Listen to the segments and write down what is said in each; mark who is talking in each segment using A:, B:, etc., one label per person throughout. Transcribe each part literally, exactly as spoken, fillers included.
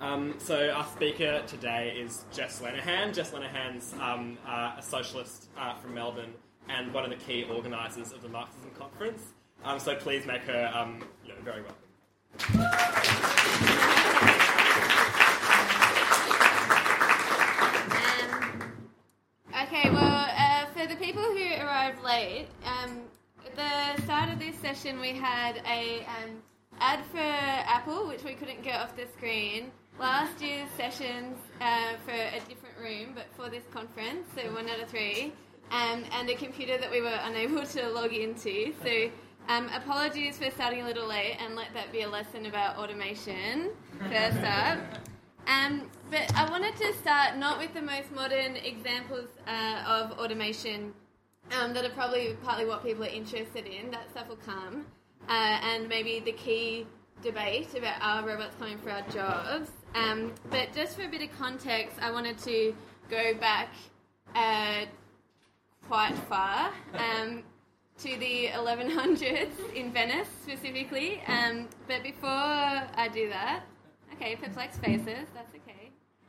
A: Um, so our speaker today is Jess Lenihan. Jess Lenihan's um, uh, a socialist uh, from Melbourne and one of the key organisers of the Marxism Conference. Um, so please make her um, you know, very welcome.
B: Um, okay, well, uh, for the people who arrived late, um, at the start of this session we had a um, ad for Apple, which we couldn't get off the screen. Last year's sessions uh, for a different room, but for this conference, so one out of three, um, and a computer that we were unable to log into. So um, apologies for starting a little late, and let that be a lesson about automation first up. Um, but I wanted to start not with the most modern examples uh, of automation um, that are probably partly what people are interested in. That stuff will come. Uh, and maybe the key debate about are robots coming for our jobs. Um, but just for a bit of context, I wanted to go back uh, quite far um, to the eleven hundreds in Venice specifically. Um, but before I do that, okay, perplexed faces, that's okay.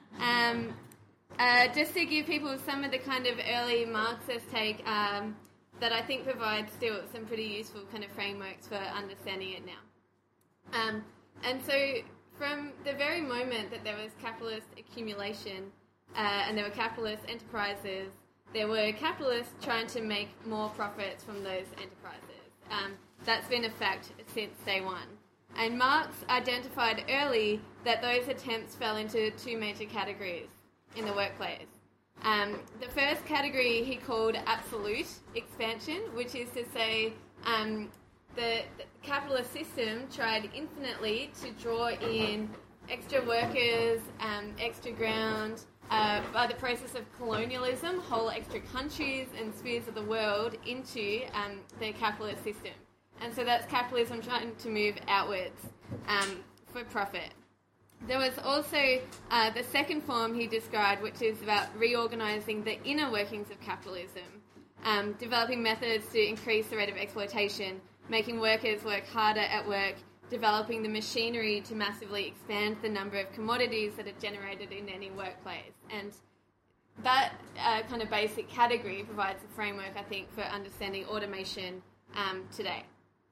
B: Um, uh, just to give people some of the kind of early Marxist take um, that I think provides still some pretty useful kind of frameworks for understanding it now. Um, and so from the very moment that there was capitalist accumulation uh, and there were capitalist enterprises, there were capitalists trying to make more profits from those enterprises. Um, that's been a fact since day one. And Marx identified early that those attempts fell into two major categories in the workplace. Um, the first category he called absolute expansion, which is to say um, the, the capitalist system tried infinitely to draw in extra workers, um, extra ground, uh, by the process of colonialism, whole extra countries and spheres of the world into um, the capitalist system. And so that's capitalism trying to move outwards um, for profit. There was also uh, the second form he described, which is about reorganising the inner workings of capitalism, um, developing methods to increase the rate of exploitation, making workers work harder at work, developing the machinery to massively expand the number of commodities that are generated in any workplace. And that uh, kind of basic category provides a framework, I think, for understanding automation um, today.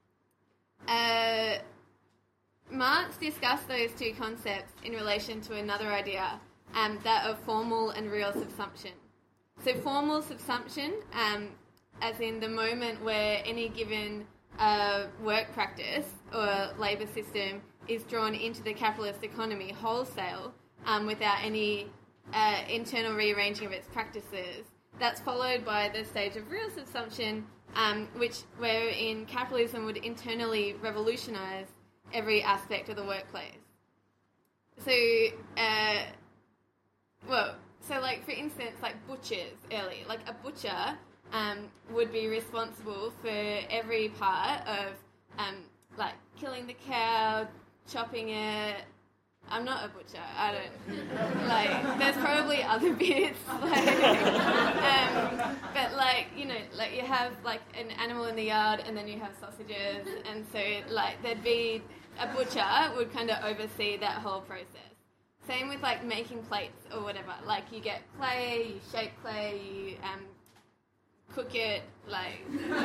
B: Uh, Marx discussed those two concepts in relation to another idea, um, that of formal and real subsumption. So formal subsumption, um, as in the moment where any given uh, work practice or labour system is drawn into the capitalist economy wholesale um, without any uh, internal rearranging of its practices. That's followed by the stage of real subsumption, um, which wherein capitalism would internally revolutionise every aspect of the workplace. So, uh, well, so like for instance, like butchers early, like a butcher um, would be responsible for every part of um, like killing the cow, chopping it. I'm not a butcher. I don't like. There's probably other bits, like, um, but like you know, like you have like an animal in the yard, and then you have sausages, and so like there'd be a butcher would kind of oversee that whole process. Same with like making plates or whatever. Like you get clay, you shape clay, you um, cook it. Like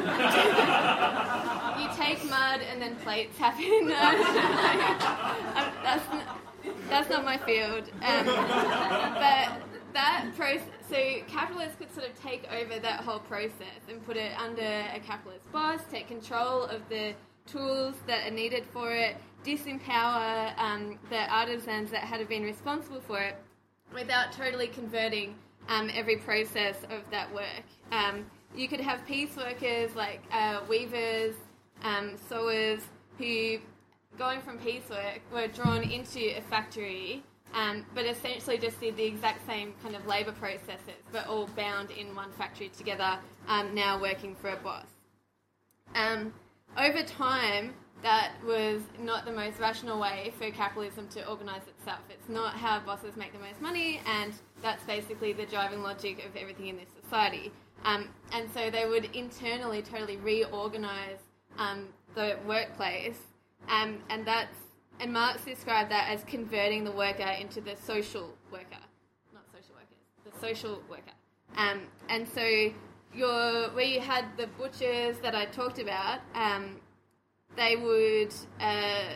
B: you take mud, and then plates happen. um, that's not, that's not my field. Um, but that process. So capitalists could sort of take over that whole process and put it under a capitalist boss, take control of the tools that are needed for it, disempower um, the artisans that had been responsible for it without totally converting um, every process of that work. Um, you could have piece workers like uh, weavers, um, sewers, who, going from piecework, were drawn into a factory, um, but essentially just did the exact same kind of labour processes, but all bound in one factory together, um, now working for a boss. Um, Over time, that was not the most rational way for capitalism to organise itself. It's not how bosses make the most money, and that's basically the driving logic of everything in this society. Um, and so they would internally totally reorganise um, the workplace, um, and that's and Marx described that as converting the worker into the social worker, not social workers, the social worker. Um, and so your where you had the butchers that I talked about, um, they would uh,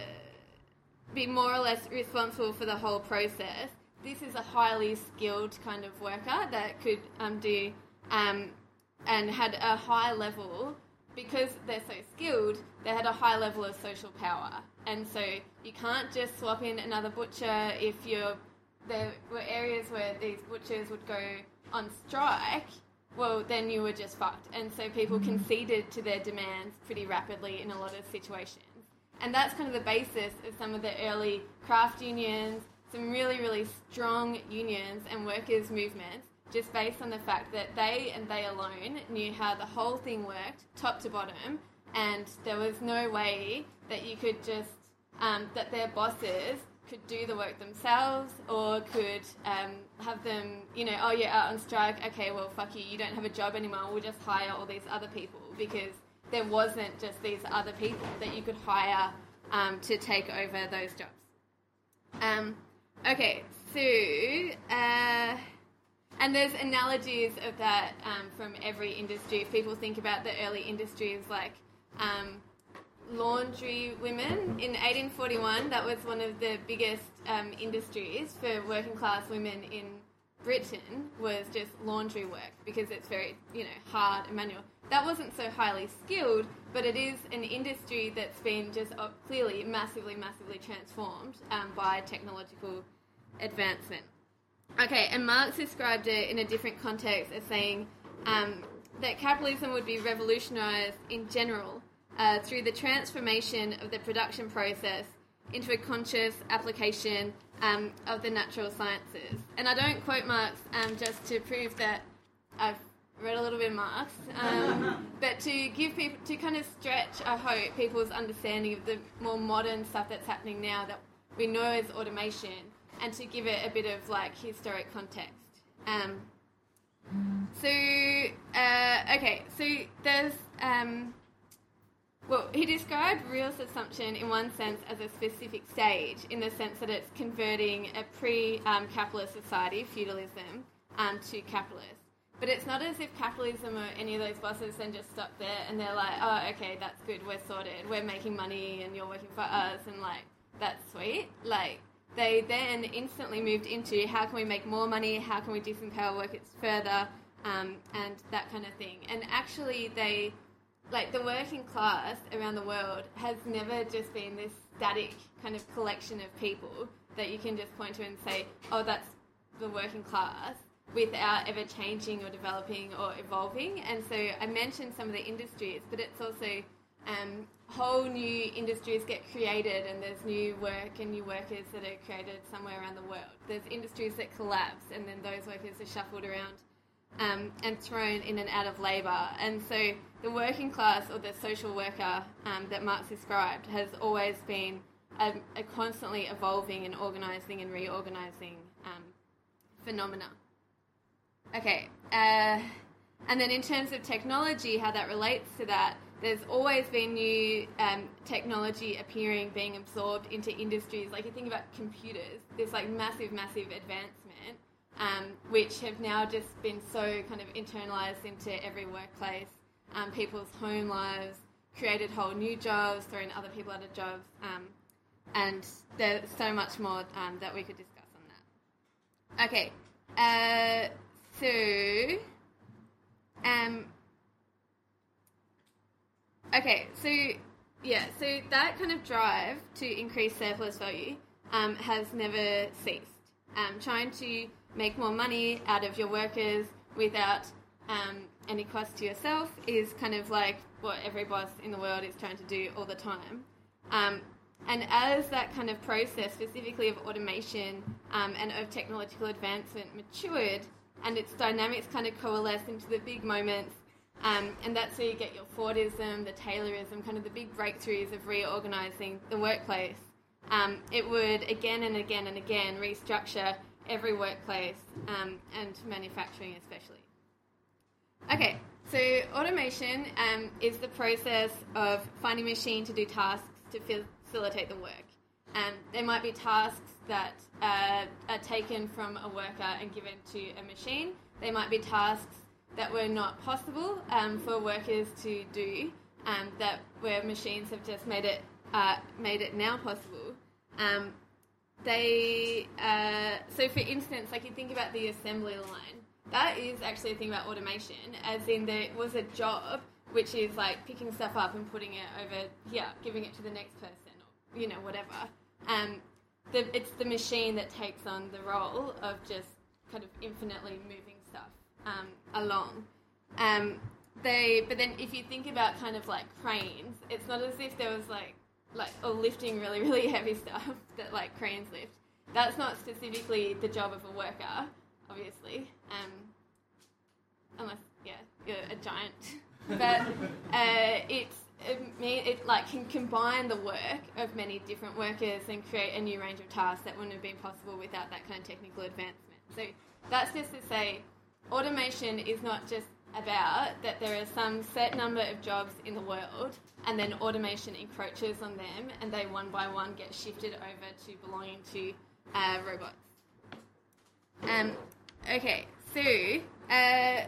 B: be more or less responsible for the whole process. This is a highly skilled kind of worker that could um, do um, and had a high level, because they're so skilled, they had a high level of social power. And so you can't just swap in another butcher if you're, there were areas where these butchers would go on strike, well, then you were just fucked. And so people conceded to their demands pretty rapidly in a lot of situations. And that's kind of the basis of some of the early craft unions, some really, really strong unions and workers' movements, just based on the fact that they and they alone knew how the whole thing worked, top to bottom, and there was no way that you could just, um, that their bosses could do the work themselves or could um, have them, you know, oh, you're out on strike, okay, well, fuck you, you don't have a job anymore, we'll just hire all these other people, because there wasn't just these other people that you could hire um, to take over those jobs. Um, okay, so, uh, and there's analogies of that um, from every industry. If people think about the early industries like um, laundry women, in eighteen forty-one, that was one of the biggest um, industries for working class women in Britain, was just laundry work, because it's very, you know, hard and manual. That wasn't so highly skilled, but it is an industry that's been just uh, clearly massively, massively transformed um, by technological advancement. Okay, and Marx described it in a different context as saying um, that capitalism would be revolutionised in general uh, through the transformation of the production process into a conscious application um, of the natural sciences. And I don't quote Marx um, just to prove that I've read a little bit of Marx, um, but to give people, to kind of stretch, I hope, people's understanding of the more modern stuff that's happening now that we know as automation, and to give it a bit of, like, historic context. Um, so, uh, okay, so there's, um, well, he described real subsumption in one sense as a specific stage, in the sense that it's converting a pre-capitalist society, feudalism, um, to capitalist. But it's not as if capitalism or any of those bosses then just stop there and they're like, oh, okay, that's good, we're sorted, we're making money and you're working for us, and, like, that's sweet. Like, they then instantly moved into how can we make more money, how can we disempower workers further, um, and that kind of thing. And actually they, like, the working class around the world has never just been this static kind of collection of people that you can just point to and say, oh, that's the working class, without ever changing or developing or evolving. And so I mentioned some of the industries, but it's also um, whole new industries get created, and there's new work and new workers that are created somewhere around the world. There's industries that collapse, and then those workers are shuffled around um, and thrown in and out of labour. And so the working class, or the social worker um, that Marx described, has always been a, a constantly evolving and organising and reorganising um, phenomena. Okay, uh, and then in terms of technology, how that relates to that, there's always been new um, technology appearing, being absorbed into industries. Like, you think about computers, there's like massive, massive advancement, um, which have now just been so kind of internalised into every workplace, um, people's home lives, created whole new jobs, thrown other people out of jobs, um, and there's so much more um, that we could discuss on that. Okay, uh... So, um, okay, so, yeah, so that kind of drive to increase surplus value um, has never ceased. Um, trying to make more money out of your workers without um, any cost to yourself is kind of like what every boss in the world is trying to do all the time. Um, and as that kind of process, specifically of automation um, and of technological advancement, matured, and its dynamics kind of coalesce into the big moments, um, and that's where you get your Fordism, the Taylorism, kind of the big breakthroughs of reorganising the workplace. Um, it would again and again and again restructure every workplace, um, and manufacturing especially. Okay, so automation um, is the process of finding a machine to do tasks to facilitate the work. Um, there might be tasks that uh, are taken from a worker and given to a machine. They might be tasks that were not possible um, for workers to do, um, that where machines have just made it uh, made it now possible. Um, they uh, so, for instance, like you think about the assembly line, that is actually a thing about automation, as in there was a job which is like picking stuff up and putting it over here, giving it to the next person, or you know whatever. Um, the, it's the machine that takes on the role of just kind of infinitely moving stuff um, along. Um, they, but then if you think about kind of like cranes, it's not as if there was like, like or lifting really, really heavy stuff that like cranes lift. That's not specifically the job of a worker, obviously, um, unless, yeah, you're a giant. But uh, it's, it, it like can combine the work of many different workers and create a new range of tasks that wouldn't have been possible without that kind of technical advancement. So that's just to say, automation is not just about that there are some set number of jobs in the world and then automation encroaches on them and they one by one get shifted over to belonging to uh, robots. Um, okay, so uh,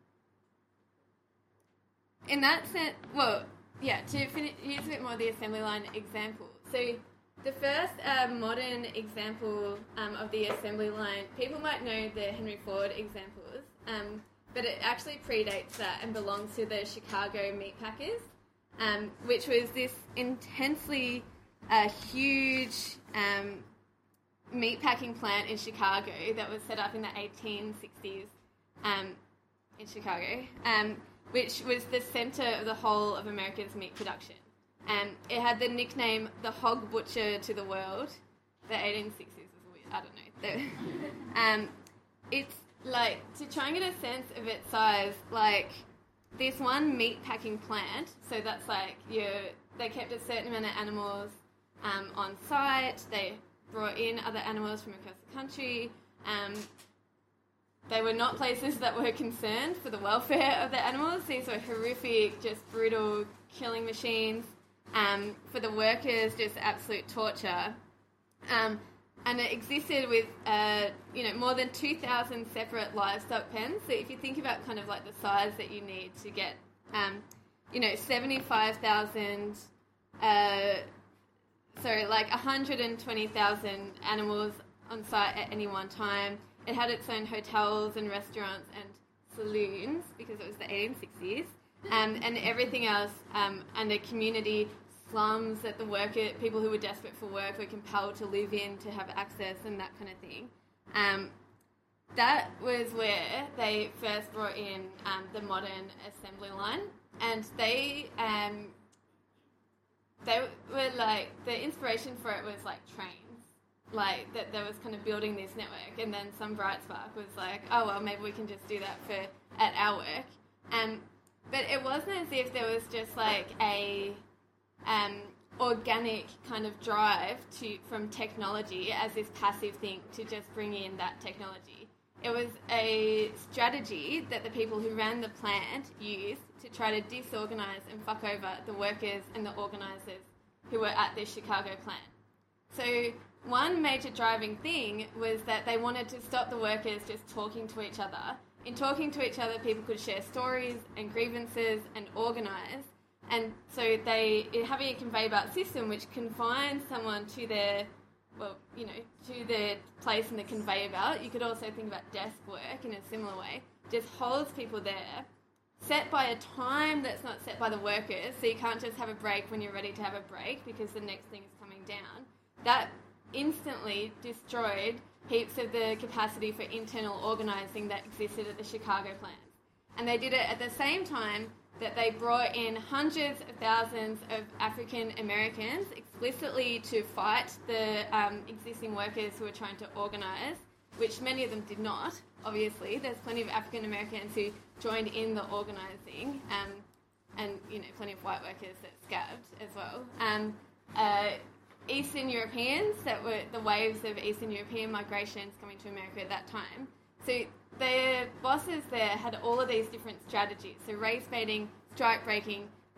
B: in that sense, well, yeah, to finish, use a bit more of the assembly line example. So the first uh, modern example um, of the assembly line, people might know the Henry Ford examples, um, but it actually predates that and belongs to the Chicago meat packers, um, which was this intensely uh, huge um, meat packing plant in Chicago that was set up in the eighteen sixties um, in Chicago, um, which was the centre of the whole of America's meat production. Um, it had the nickname the hog butcher to the world. The eighteen sixties is weird, I don't know. The, um, it's like, to try and get a sense of its size, like this one meat packing plant, so that's like you they kept a certain amount of animals um, on site, they brought in other animals from across the country. Um, they were not places that were concerned for the welfare of the animals. These were horrific, just brutal killing machines. Um, for the workers, just absolute torture. Um, and it existed with, uh, you know, more than two thousand separate livestock pens. So if you think about kind of like the size that you need to get, um, you know, seventy-five thousand, uh, sorry, like one hundred twenty thousand animals on site at any one time. It had its own hotels and restaurants and saloons because it was the eighteen sixties. Um, and everything else, um, and a community slums that the worker, people who were desperate for work were compelled to live in to have access and that kind of thing. Um, that was where they first brought in um, the modern assembly line, and they um, they were like, the inspiration for it was like trains. Like, that there was kind of building this network, and then some bright spark was like, oh, well, maybe we can just do that for at our work. Um, but it wasn't as if there was just like a um, organic kind of drive to from technology as this passive thing to just bring in that technology. It was a strategy that the people who ran the plant used to try to disorganise and fuck over the workers and the organisers who were at this Chicago plant. So one major driving thing was that they wanted to stop the workers just talking to each other. In talking to each other, people could share stories and grievances and organise. And so they, having a conveyor belt system which confines someone to their, well, you know, to their place in the conveyor belt. You could also think about desk work in a similar way. Just holds people there, set by a time that's not set by the workers, so you can't just have a break when you're ready to have a break because the next thing is coming down. That instantly destroyed heaps of the capacity for internal organising that existed at the Chicago plants. And they did it at the same time that they brought in hundreds of thousands of African Americans explicitly to fight the um, existing workers who were trying to organise, which many of them did not, obviously. There's plenty of African Americans who joined in the organising, um, and, you know, plenty of white workers that scabbed as well. Um, uh, Eastern Europeans, that were the waves of Eastern European migrations coming to America at that time. So their bosses there had all of these different strategies. So race baiting, strike breaking,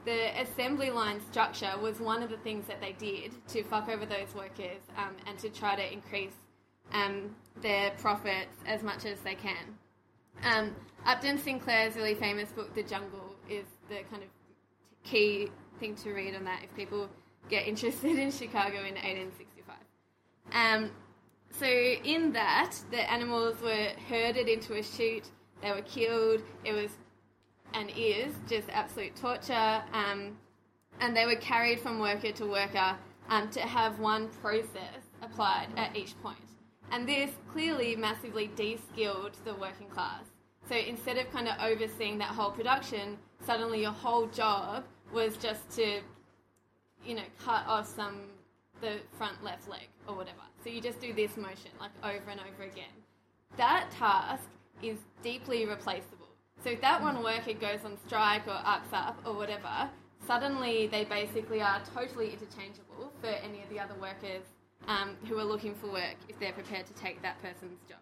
B: the assembly line structure was one of the things that they did to fuck over those workers um, and to try to increase um, their profits as much as they can. Um, Upton Sinclair's really famous book, The Jungle, is the kind of key thing to read on that if people get interested in Chicago in eighteen sixty-five. Um, so in that, the animals were herded into a chute, they were killed, it was and is just absolute torture, um, and they were carried from worker to worker um, to have one process applied at each point. And this clearly massively de-skilled the working class. So instead of kind of overseeing that whole production, suddenly your whole job was just to, you know, cut off some, the front left leg or whatever. So you just do this motion, like over and over again. That task is deeply replaceable. So if that one worker goes on strike or ups up or whatever, suddenly they basically are totally interchangeable for any of the other workers um, who are looking for work if they're prepared to take that person's job.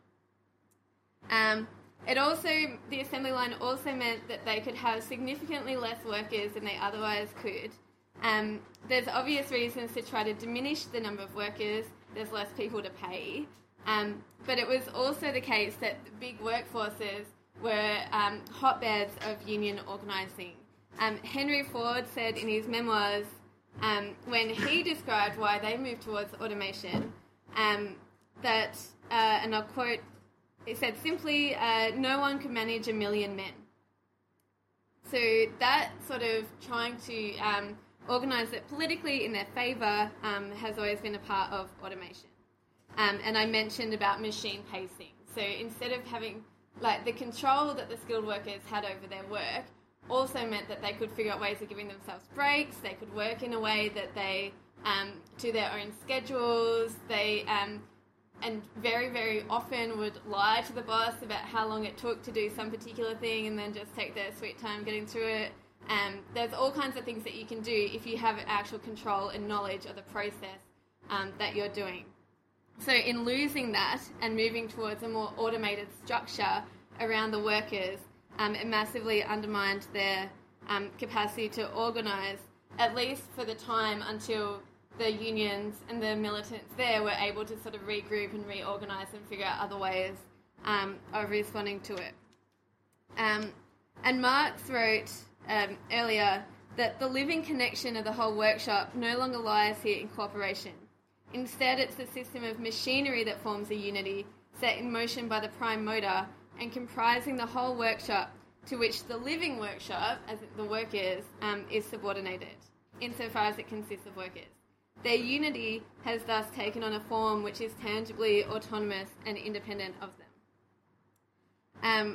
B: Um, it also, the assembly line also meant that they could have significantly less workers than they otherwise could. Um, there's obvious reasons to try to diminish the number of workers. There's less people to pay. Um, but it was also the case that the big workforces were um, hotbeds of union organising. Um, Henry Ford said in his memoirs, um, when he described why they moved towards automation, um, that, uh, and I'll quote, he said simply, uh, no one could manage a million men. So that sort of trying to um, organise it politically in their favour um, has always been a part of automation. Um, and I mentioned about machine pacing. So instead of having like the control that the skilled workers had over their work also meant that they could figure out ways of giving themselves breaks, they could work in a way that they um, do their own schedules, they um, and very, very often would lie to the boss about how long it took to do some particular thing and then just take their sweet time getting through it. Um, there's all kinds of things that you can do if you have actual control and knowledge of the process um, that you're doing. So in losing that and moving towards a more automated structure around the workers, um, it massively undermined their um, capacity to organise, at least for the time until the unions and the militants there were able to sort of regroup and reorganise and figure out other ways um, of responding to it. Um, and Marx wrote um, earlier that the living connection of the whole workshop no longer lies here in cooperation. Instead, it's the system of machinery that forms a unity, set in motion by the prime motor and comprising the whole workshop, to which the living workshop, as the workers, um, is subordinated, insofar as it consists of workers. Their unity has thus taken on a form which is tangibly autonomous and independent of them. Um,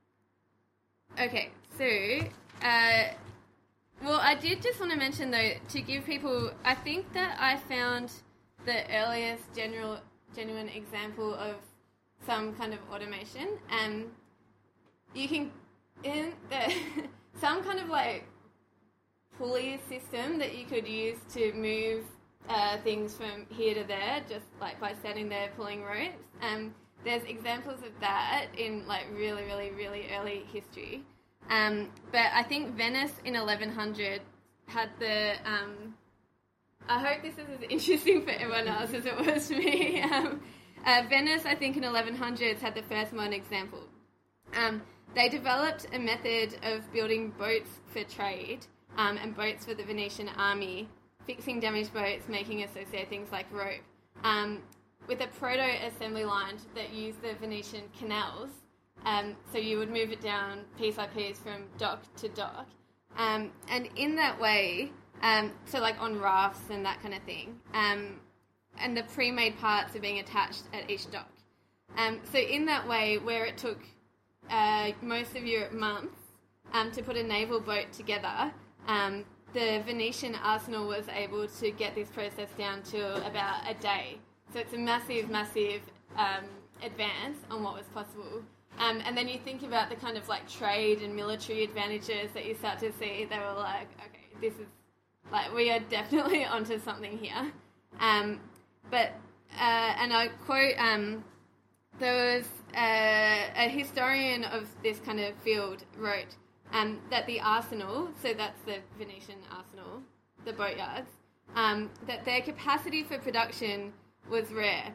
B: okay, so, uh, well, I did just want to mention, though, to give people, I think that I found the earliest general, genuine example of some kind of automation. Um, you can, in the, some kind of like pulley system that you could use to move uh, things from here to there, just like by standing there pulling ropes. Um, there's examples of that in like really, really, really early history. Um, but I think Venice in eleven hundred had the, um, I hope this is as interesting for everyone else as it was for me. Um, uh, Venice, I think in eleven hundreds, had the first modern example. Um, they developed a method of building boats for trade um, and boats for the Venetian army, fixing damaged boats, making associated things like rope, um, with a proto-assembly line that used the Venetian canals. Um, so you would move it down piece by piece from dock to dock. Um, and in that way, um, so like on rafts and that kind of thing, um, and the pre-made parts are being attached at each dock. Um, so in that way, where it took uh, most of Europe months um, to put a naval boat together, um, the Venetian arsenal was able to get this process down to about a day. So it's a massive, massive um, advance on what was possible. Um, and then you think about the kind of like trade and military advantages that you start to see. They were like, okay, this is like, we are definitely onto something here. Um, but, uh, and I quote, um, there was a, a historian of this kind of field wrote, um, that the arsenal, so that's the Venetian arsenal, the boatyards, um, that their capacity for production was rare.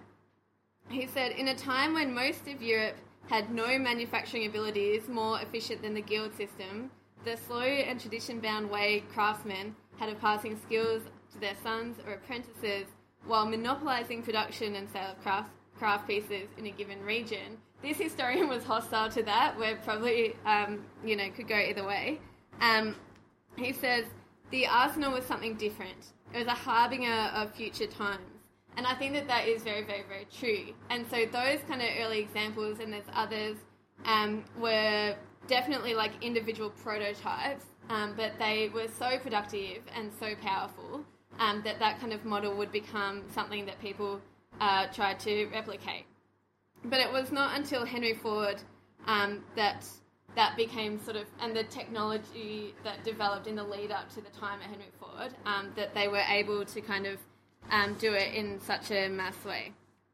B: He said, in a time when most of Europe had no manufacturing abilities more efficient than the guild system, the slow and tradition-bound way craftsmen had of passing skills to their sons or apprentices while monopolising production and sale of craft, craft pieces in a given region. This historian was hostile to that, where probably, um, you know, could go either way. Um, he says, the arsenal was something different. It was a harbinger of future times. And I think that that is very, very, very true. And so those kind of early examples, and there's others, um, were definitely like individual prototypes, um, but they were so productive and so powerful um, that that kind of model would become something that people uh, tried to replicate. But it was not until Henry Ford um, that that became sort of, and the technology that developed in the lead up to the time of Henry Ford, um, that they were able to kind of um, do it in such a mass way.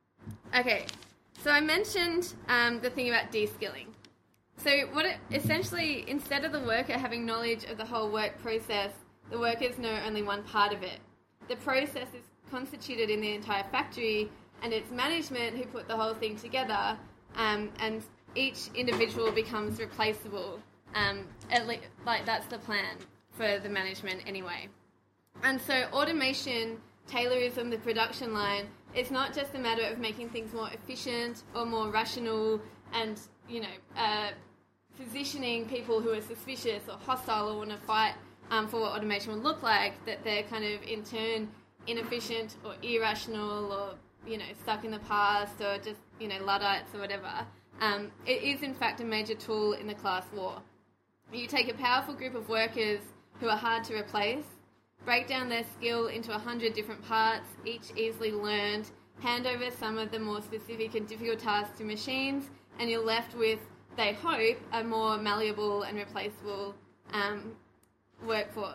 B: Okay, so I mentioned um, the thing about de-skilling. So what it, essentially, instead of the worker having knowledge of the whole work process, the workers know only one part of it. The process is constituted in the entire factory, and it's management who put the whole thing together, um, and each individual becomes replaceable. Um, at le- like that's the plan for the management anyway. And so automation, Taylorism, the production line, it's not just a matter of making things more efficient or more rational and, you know, uh, positioning people who are suspicious or hostile or want to fight um, for what automation would look like, that they're kind of in turn inefficient or irrational or, you know, stuck in the past or just, you know, Luddites or whatever. Um, it is, in fact, a major tool in the class war. You take a powerful group of workers who are hard to replace, break down their skill into a hundred different parts, each easily learned, hand over some of the more specific and difficult tasks to machines, and you're left with, they hope, a more malleable and replaceable um, workforce.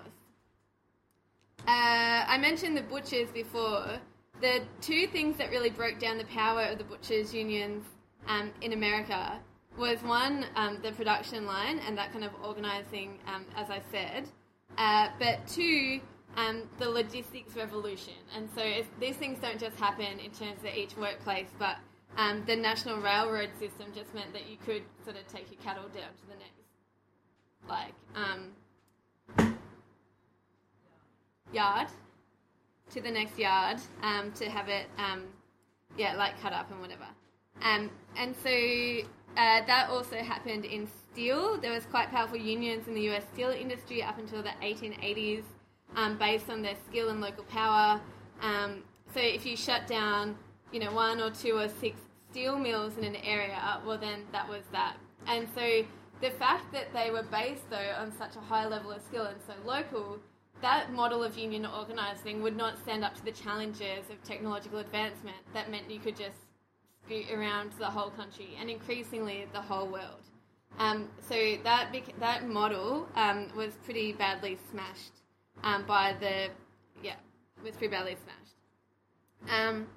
B: Uh, I mentioned the butchers before. The two things that really broke down the power of the butchers' unions um, in America was one, um, the production line and that kind of organising, um, as I said, uh, but two, um, the logistics revolution. And so it's, these things don't just happen in terms of each workplace, but um, the national railroad system just meant that you could sort of take your cattle down to the next, like, um, yard, to the next yard, um, to have it, um, yeah, like cut up and whatever. Um, and so uh, that also happened in steel. There was quite powerful unions in the U S steel industry up until the eighteen eighties, um, based on their skill and local power. Um, so if you shut down, you know, one or two or six steel mills in an area, well then that was that. And so the fact that they were based, though, on such a high level of skill and so local, that model of union organising would not stand up to the challenges of technological advancement that meant you could just scoot around the whole country and increasingly the whole world. Um, so that bec- that model um, was pretty badly smashed um, by the, yeah, was pretty badly smashed. Um,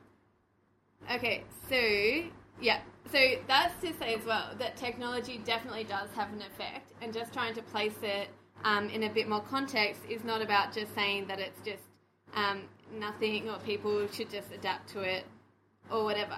B: okay, so, yeah, so that's to say as well that technology definitely does have an effect, and just trying to place it um, in a bit more context is not about just saying that it's just um, nothing or people should just adapt to it or whatever.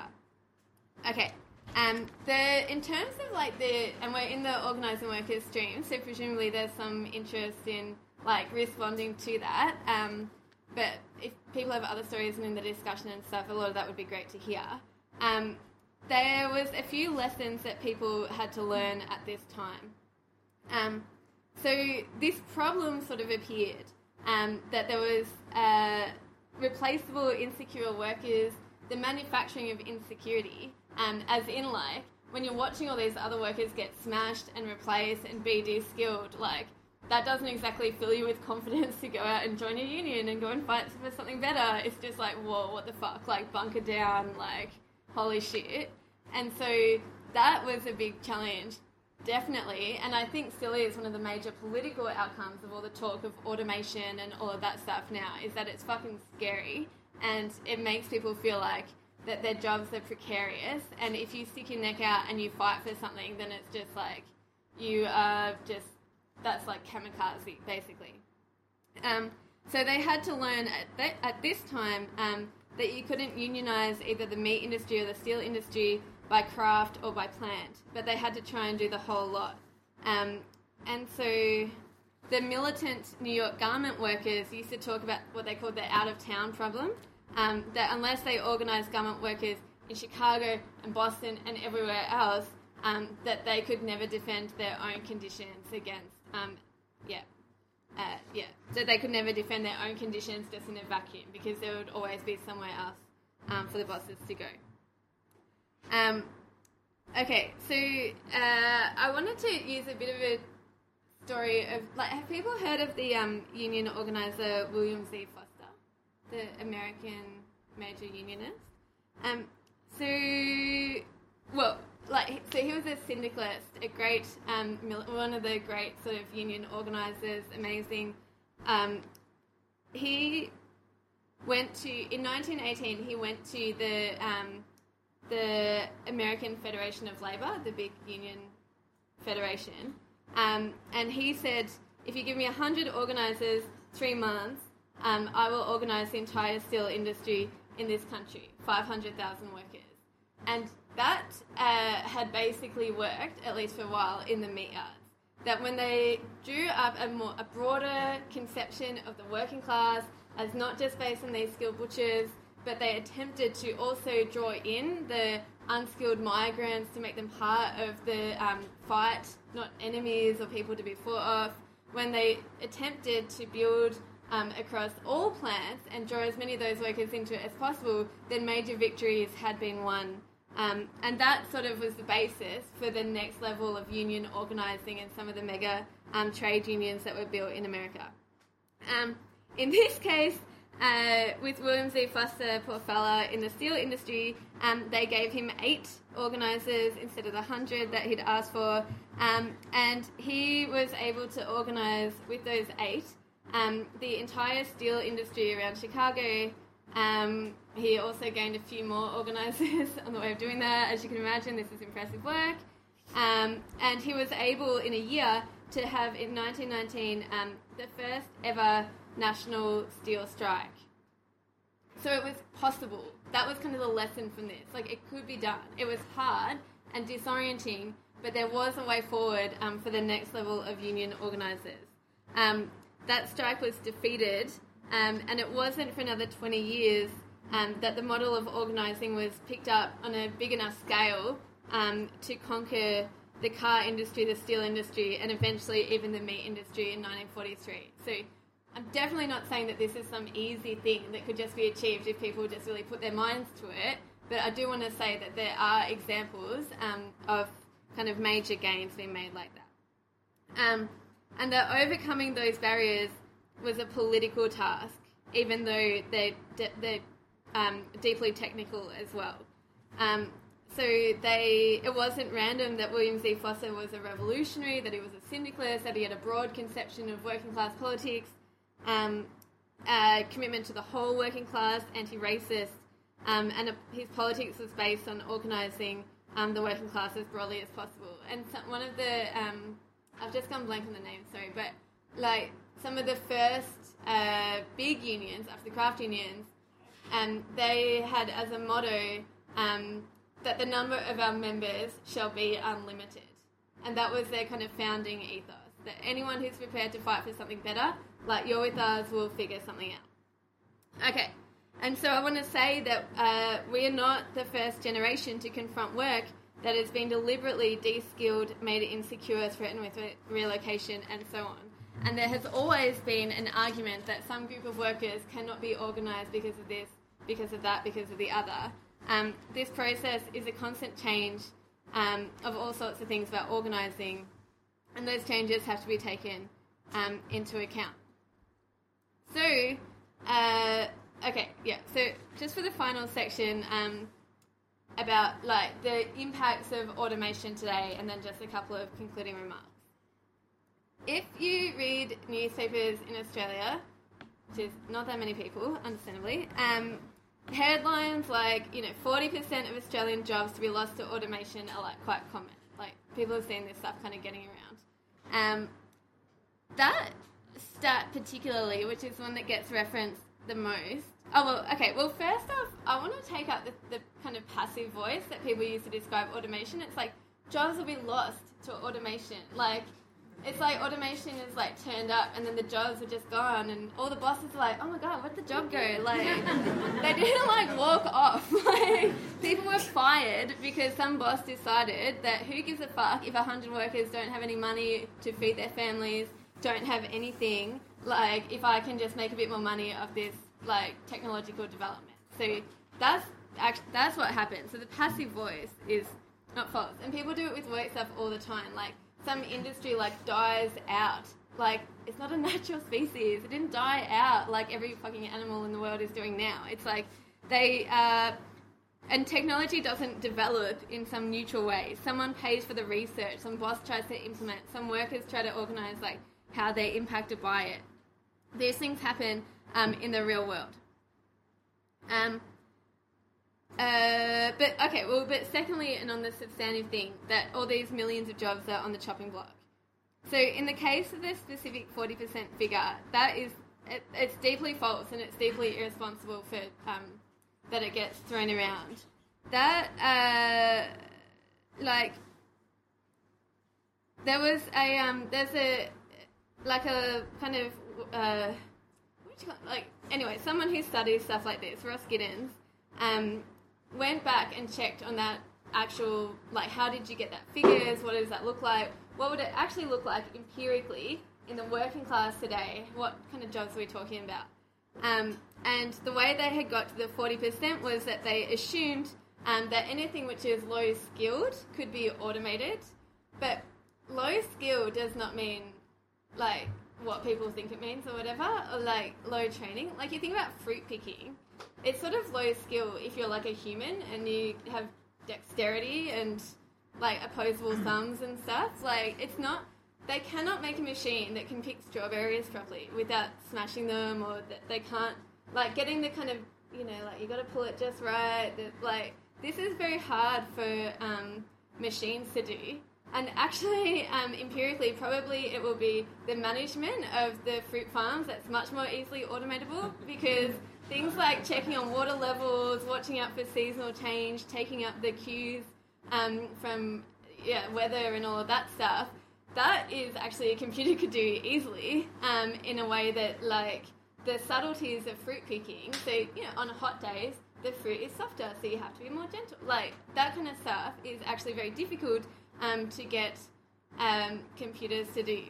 B: Okay, um, the in terms of like the, and we're in the organising workers stream, so presumably there's some interest in like responding to that, um, but if people have other stories and in the discussion and stuff, a lot of that would be great to hear. Um, there was a few lessons that people had to learn at this time. Um, so this problem sort of appeared, um, that there was uh, replaceable insecure workers, the manufacturing of insecurity, um, as in like, when you're watching all these other workers get smashed and replaced and be de-skilled, like, that doesn't exactly fill you with confidence to go out and join a union and go and fight for something better. It's just like, whoa, what the fuck? Like, bunker down, like, holy shit. And so that was a big challenge, definitely. And I think still is one of the major political outcomes of all the talk of automation and all of that stuff now, is that it's fucking scary. And it makes people feel like that their jobs are precarious. And if you stick your neck out and you fight for something, then it's just like, you are just that's like kamikaze, basically. Um, so they had to learn at, th- at this time um, that you couldn't unionize either the meat industry or the steel industry by craft or by plant, but they had to try and do the whole lot. Um, and so the militant New York garment workers used to talk about what they called the out-of-town problem, um, that unless they organized garment workers in Chicago and Boston and everywhere else, um, that they could never defend their own conditions against, um, yeah, uh, yeah, that they could never defend their own conditions just in a vacuum, because there would always be somewhere else um, for the bosses to go. Um, okay, so uh, I wanted to use a bit of a story of, like, have people heard of the um, union organizer William Z. Foster, the American major unionist? Um, so, well, like, so he was a syndicalist, a great, um, mil- one of the great sort of union organizers, amazing. Um, he went to, in nineteen eighteen, he went to the um, the American Federation of Labor, the big union federation, um, and he said, if you give me one hundred organizers, three months, um, I will organize the entire steel industry in this country, five hundred thousand workers. And that uh, had basically worked, at least for a while, in the meat yards. That when they drew up a, more, a broader conception of the working class as not just based on these skilled butchers, but they attempted to also draw in the unskilled migrants to make them part of the um, fight, not enemies or people to be fought off. When they attempted to build um, across all plants and draw as many of those workers into it as possible, then major victories had been won. Um, and that sort of was the basis for the next level of union organising and some of the mega um, trade unions that were built in America. Um, in this case, uh, with William Z. Foster, poor fella, in the steel industry, um, they gave him eight organisers instead of the hundred that he'd asked for, um, and he was able to organise with those eight um, the entire steel industry around Chicago. Um, he also gained a few more organisers on the way of doing that. As you can imagine, this is impressive work. Um, and he was able, in a year, to have, in nineteen nineteen, um, the first ever national steel strike. So it was possible. That was kind of the lesson from this. Like, it could be done. It was hard and disorienting, but there was a way forward um, for the next level of union organisers. Um, that strike was defeated. Um, and it wasn't for another twenty years um, that the model of organising was picked up on a big enough scale um, to conquer the car industry, the steel industry, and eventually even the meat industry in nineteen forty-three. So I'm definitely not saying that this is some easy thing that could just be achieved if people just really put their minds to it, but I do want to say that there are examples um, of kind of major gains being made like that. Um, and that overcoming those barriers was a political task, even though they're, they're um, deeply technical as well. Um, so they, it wasn't random that William Z. Foster was a revolutionary, that he was a syndicalist, that he had a broad conception of working class politics, um, a commitment to the whole working class, anti-racist, um, and a, his politics was based on organising um, the working class as broadly as possible. And so, one of the, um, I've just gone blank on the name, sorry, but like, some of the first uh, big unions, after the craft unions, um, they had as a motto um, that the number of our members shall be unlimited. And that was their kind of founding ethos, that anyone who's prepared to fight for something better, like you're with us, will figure something out. Okay, and so I want to say that uh, we are not the first generation to confront work that has been deliberately de-skilled, made insecure, threatened with relocation, and so on. And there has always been an argument that some group of workers cannot be organised because of this, because of that, because of the other. Um, this process is a constant change um, of all sorts of things about organising, and those changes have to be taken um, into account. So, uh, okay, yeah, so just for the final section um, about like the impacts of automation today, and then just a couple of concluding remarks. If you read newspapers in Australia, which is not that many people, understandably, um, headlines like, you know, forty percent of Australian jobs to be lost to automation are, like, quite common. Like, people have seen this stuff kind of getting around. Um, that stat particularly, which is one that gets referenced the most. Oh, well, okay, well, first off, I want to take up the, the kind of passive voice that people use to describe automation. It's like, jobs will be lost to automation. Like, it's like automation is, like, turned up and then the jobs are just gone and all the bosses are like, oh, my God, where'd the job go? Like, they didn't, like, walk off. Like, people were fired because some boss decided that who gives a fuck if one hundred workers don't have any money to feed their families, don't have anything, like, if I can just make a bit more money of this, like, technological development. So that's actually, that's what happens. So the passive voice is not false. And people do it with work stuff all the time. Like, some industry, like, dies out. Like, it's not a natural species. It didn't die out like every fucking animal in the world is doing now. It's like they... Uh, and technology doesn't develop in some neutral way. Someone pays for the research. Some boss tries to implement. Some workers try to organise, like, how they're impacted by it. These things happen um, in the real world. Um... Uh, but, okay, well, but secondly, and on the substantive thing, that all these millions of jobs are on the chopping block. So in the case of the specific forty percent figure, that is, it, it's deeply false and it's deeply irresponsible for, um, that it gets thrown around. That, uh, like, there was a, um, there's a, like a kind of, uh, what do you call it? Like, anyway, someone who studies stuff like this, Ross Giddens, um, went back and checked on that actual, like, how did you get that figures, what does that look like, what would it actually look like empirically in the working class today, what kind of jobs are we talking about? Um, and the way they had got to the forty percent was that they assumed um, that anything which is low skilled could be automated, but low skill does not mean, like, what people think it means or whatever, or, like, low training. Like, you think about fruit picking, it's sort of low skill if you're, like, a human and you have dexterity and, like, opposable thumbs and stuff. Like, it's not... They cannot make a machine that can pick strawberries properly without smashing them, or that they can't... Like, getting the kind of, you know, like, you got to pull it just right. That, like, this is very hard for um, machines to do. And actually, um, empirically, probably it will be the management of the fruit farms that's much more easily automatable, because... things like checking on water levels, watching out for seasonal change, taking up the cues um, from yeah, weather and all of that stuff, that is actually a computer could do easily um, in a way that, like, the subtleties of fruit picking, so, you know, on hot days, the fruit is softer, so you have to be more gentle. Like, that kind of stuff is actually very difficult um, to get um, computers to do.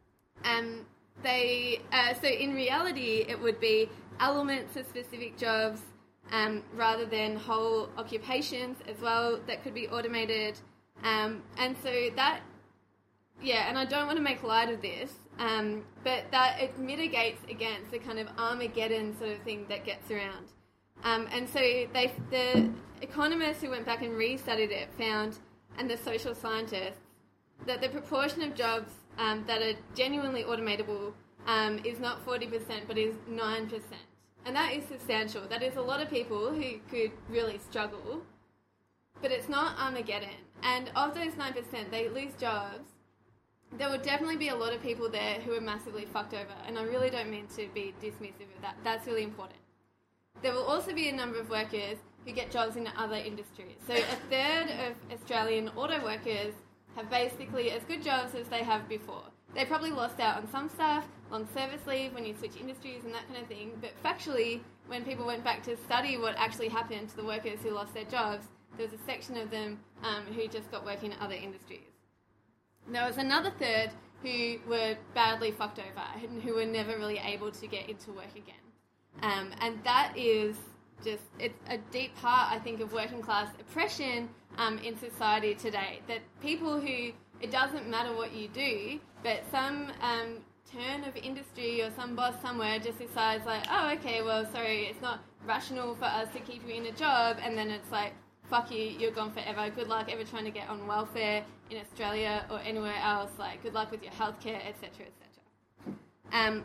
B: Um, they, uh, so in reality, it would be elements of specific jobs um, rather than whole occupations as well that could be automated. Um, and so that, yeah, and I don't want to make light of this, um, but that it mitigates against the kind of Armageddon sort of thing that gets around. Um, and so they, the economists who went back and restudied it found, and the social scientists, that the proportion of jobs um, that are genuinely automatable um, is not forty percent, but is nine percent. And that is substantial. That is a lot of people who could really struggle. But it's not Armageddon. And of those nine percent, they lose jobs. There will definitely be a lot of people there who are massively fucked over. And I really don't mean to be dismissive of that. That's really important. There will also be a number of workers who get jobs in other industries. So a third of Australian auto workers have basically as good jobs as they have before. They probably lost out on some stuff, long service leave when you switch industries and that kind of thing. But factually, when people went back to study what actually happened to the workers who lost their jobs, there was a section of them um, who just got work in other industries. There was another third who were badly fucked over and who were never really able to get into work again. Um, and that is just, it's a deep part, I think, of working class oppression um, in society today. That people who, it doesn't matter what you do, but some um, turn of industry or some boss somewhere just decides like, oh, okay, well, sorry, it's not rational for us to keep you in a job, and then it's like, fuck you, you're gone forever, good luck ever trying to get on welfare in Australia or anywhere else, like, good luck with your healthcare, et cetera, et cetera. Um,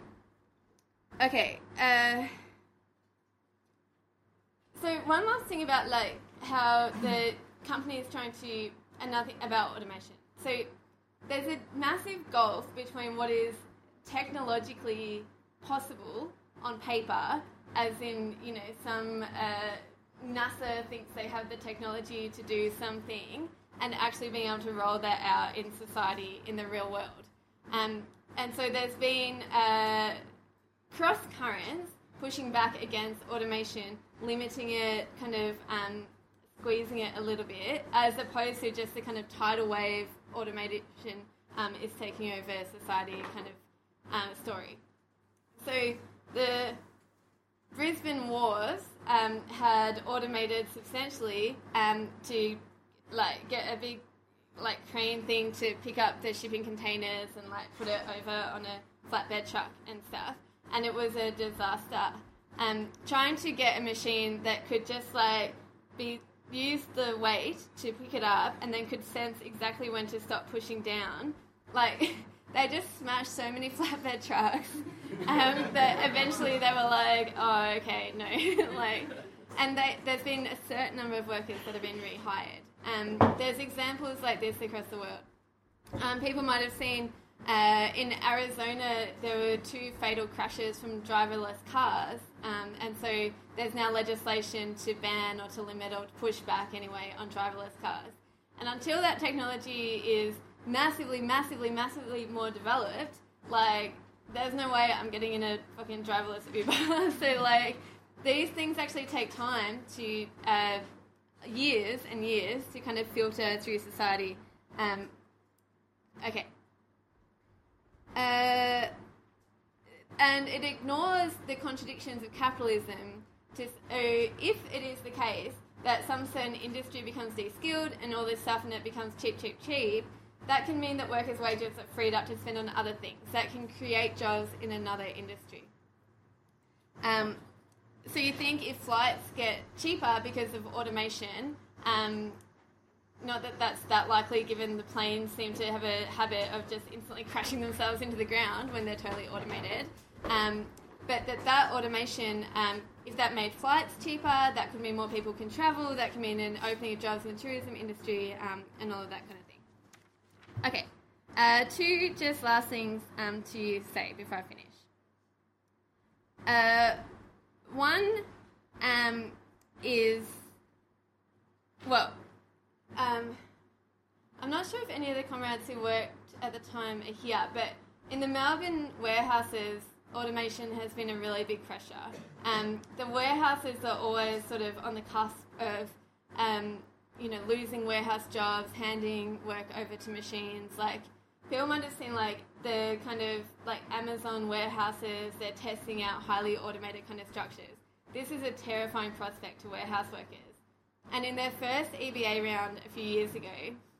B: okay, uh... So one last thing about, like, how the company is trying to, another thing about automation. So there's a massive gulf between what is technologically possible on paper, as in, you know, some uh, NASA thinks they have the technology to do something, and actually being able to roll that out in society in the real world. Um, and so there's been uh, cross currents pushing back against automation, limiting it, kind of um, squeezing it a little bit, as opposed to just the kind of tidal wave automation um, is taking over society kind of uh, story. So the Brisbane Wharves um, had automated substantially um, to like get a big like crane thing to pick up the shipping containers and like put it over on a flatbed truck and stuff, and it was a disaster. Um, trying to get a machine that could just like be use the weight to pick it up and then could sense exactly when to stop pushing down, like they just smashed so many flatbed trucks um, that eventually they were like, oh okay, no, like, and they, there's been a certain number of workers that have been rehired. Um, there's examples like this across the world. Um, people might have seen uh, in Arizona there were two fatal crashes from driverless cars, um, and so there's now legislation to ban or to limit or to push back anyway on driverless cars. And until that technology is massively, massively, massively more developed, like there's no way I'm getting in a fucking driverless Uber. So like these things actually take time to uh, years and years to kind of filter through society. Um, okay. Uh, and it ignores the contradictions of capitalism. To, uh, if it is the case that some certain industry becomes de-skilled and all this stuff and it becomes cheap, cheap, cheap, that can mean that workers' wages are freed up to spend on other things. That can create jobs in another industry. Um, So you think if flights get cheaper because of automation, um, not that that's that likely given the planes seem to have a habit of just instantly crashing themselves into the ground when they're totally automated, um, but that that automation, um, if that made flights cheaper, that could mean more people can travel, that could mean an opening of jobs in the tourism industry, um, and all of that kind of thing. Okay, uh, two just last things um, to say before I finish. Uh... One um, is, well, um, I'm not sure if any of the comrades who worked at the time are here, but in the Melbourne warehouses, automation has been a really big pressure. Um, the warehouses are always sort of on the cusp of, um, you know, losing warehouse jobs, handing work over to machines. Like, people might have seen, like, the kind of, like, Amazon warehouses, they're testing out highly automated kind of structures. This is a terrifying prospect to warehouse workers. And in their first E B A round a few years ago,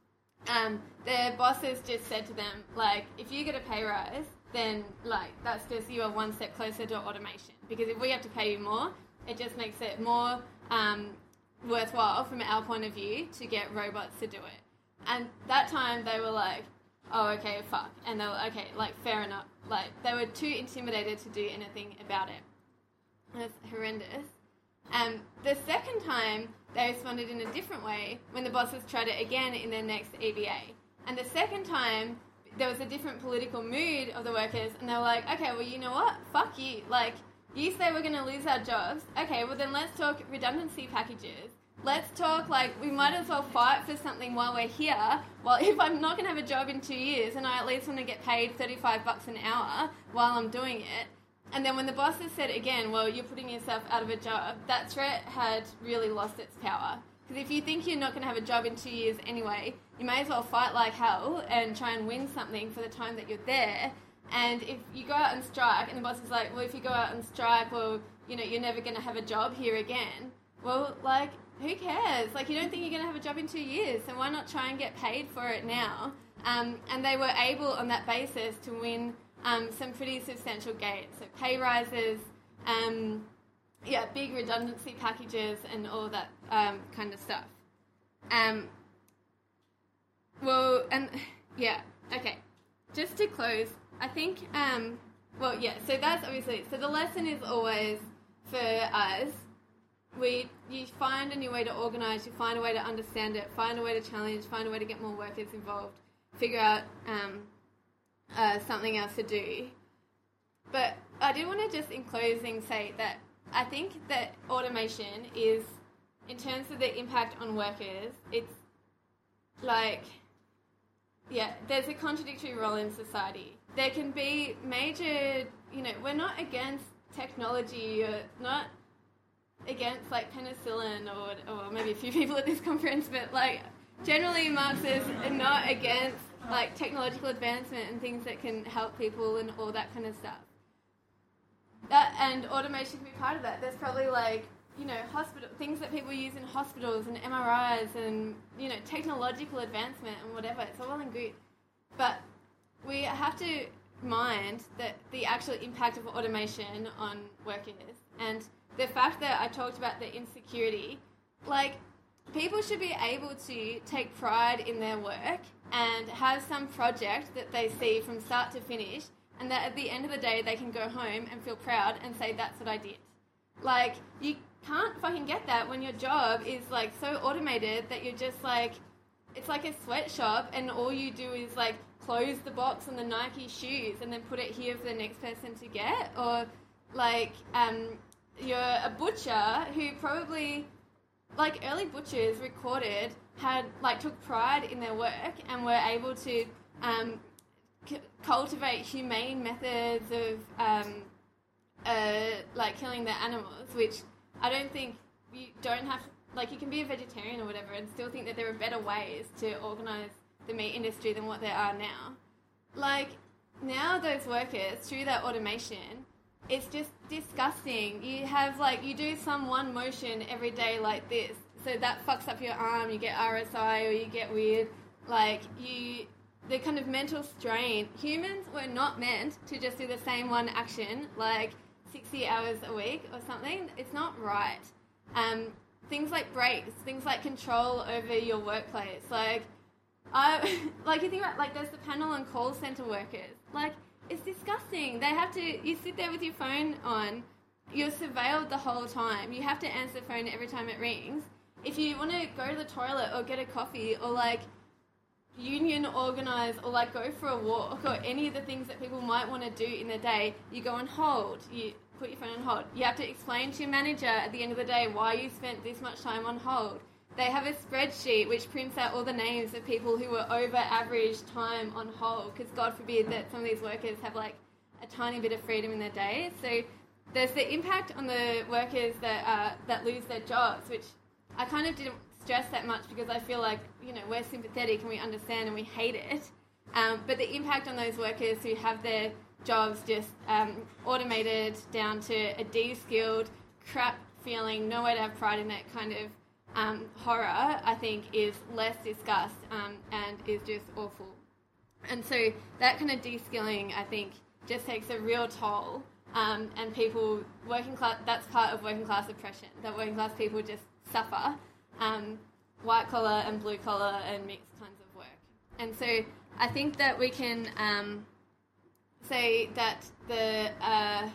B: um, their bosses just said to them, like, if you get a pay rise, then, like, that's just, you are one step closer to automation. Because if we have to pay you more, it just makes it more um, worthwhile from our point of view to get robots to do it. And that time they were like, oh, okay, fuck. And they were, okay, like, fair enough. Like, they were too intimidated to do anything about it. That's horrendous. Um, the second time, they responded in a different way when the bosses tried it again in their next E B A. And the second time, there was a different political mood of the workers, and they were like, okay, well, you know what? Fuck you. Like, you say we're going to lose our jobs. Okay, well, then let's talk redundancy packages. Let's talk, like, we might as well fight for something while we're here. Well, if I'm not going to have a job in two years and I at least want to get paid thirty-five bucks an hour while I'm doing it. And then when the bosses said again, well, you're putting yourself out of a job, that threat had really lost its power. Because if you think you're not going to have a job in two years anyway, you may as well fight like hell and try and win something for the time that you're there. And if you go out and strike, and the boss is like, well, if you go out and strike, well, you know, you're never going to have a job here again. Well, like, who cares? Like, you don't think you're going to have a job in two years, so why not try and get paid for it now? Um, and they were able, on that basis, to win um, some pretty substantial gains. So pay rises, um, yeah, big redundancy packages, and all that um, kind of stuff. Um, well, and, yeah, okay. Just to close, I think, um, well, yeah, so that's obviously, so the lesson is always, for us, we you find a new way to organise, you find a way to understand it, find a way to challenge, find a way to get more workers involved, figure out um, uh, something else to do. But I do want to just in closing say that I think that automation is, in terms of the impact on workers, it's like, yeah, there's a contradictory role in society. There can be major, you know, we're not against technology, or not against like penicillin or, or maybe a few people at this conference, but like generally Marxists are not against like technological advancement and things that can help people and all that kind of stuff. That and automation can be part of that. There's probably like, you know, hospital things that people use in hospitals and M R Is and, you know, technological advancement and whatever. It's all well and good. But we have to mind that the actual impact of automation on workers and the fact that I talked about the insecurity, like, people should be able to take pride in their work and have some project that they see from start to finish, and that at the end of the day they can go home and feel proud and say, that's what I did. Like, you can't fucking get that when your job is, like, so automated that you're just, like, it's like a sweatshop and all you do is, like, close the box on the Nike shoes and then put it here for the next person to get. Or, like, um, you're a butcher who probably, like, early butchers recorded had, like, took pride in their work and were able to um, c- cultivate humane methods of, um, uh, like, killing their animals, which I don't think you don't have, like, you can be a vegetarian or whatever and still think that there are better ways to organise the meat industry than what there are now. Like, now those workers, through that automation, it's just disgusting. You have, like, you do some one motion every day like this, so that fucks up your arm, you get R S I or you get weird. Like, you, the kind of mental strain. Humans were not meant to just do the same one action, like, sixty hours a week or something. It's not right. Um, things like breaks, things like control over your workplace. Like, I, like, you think about, like, there's the panel and call centre workers. Like, it's disgusting. They have to, you sit there with your phone on, you're surveilled the whole time. You have to answer the phone every time it rings. If you want to go to the toilet or get a coffee or, like, union organise or, like, go for a walk or any of the things that people might want to do in the day, you go on hold. You put your phone on hold. You have to explain to your manager at the end of the day why you spent this much time on hold. They have a spreadsheet which prints out all the names of people who were over average time on hold, because God forbid that some of these workers have, like, a tiny bit of freedom in their day. So there's the impact on the workers that uh, that lose their jobs, which I kind of didn't stress that much because I feel like, you know, we're sympathetic and we understand and we hate it. Um, but the impact on those workers who have their jobs just um, automated down to a de-skilled, crap feeling, no way to have pride in that kind of Um, horror, I think, is less discussed um, and is just awful. And so that kind of de-skilling, I think, just takes a real toll. Um, and people, working class, that's part of working class oppression, that working class people just suffer um, white collar and blue collar and mixed kinds of work. And so I think that we can um, say that the, uh,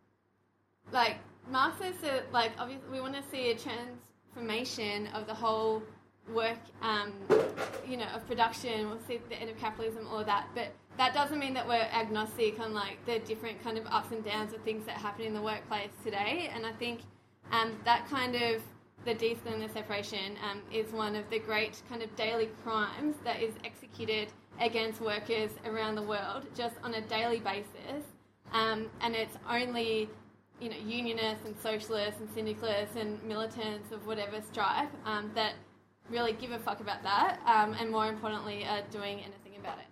B: like, Marxists are, like, obviously we want to see a trans transformation of the whole work, um, you know, of production. We'll see the end of capitalism, all of that. But that doesn't mean that we're agnostic on, like, the different kind of ups and downs of things that happen in the workplace today. And I think um, that kind of, the de-skilling, the separation, um, is one of the great kind of daily crimes that is executed against workers around the world just on a daily basis. Um, and it's only, you know, unionists and socialists and syndicalists and militants of whatever stripe um, that really give a fuck about that um, and, more importantly, are doing anything about it.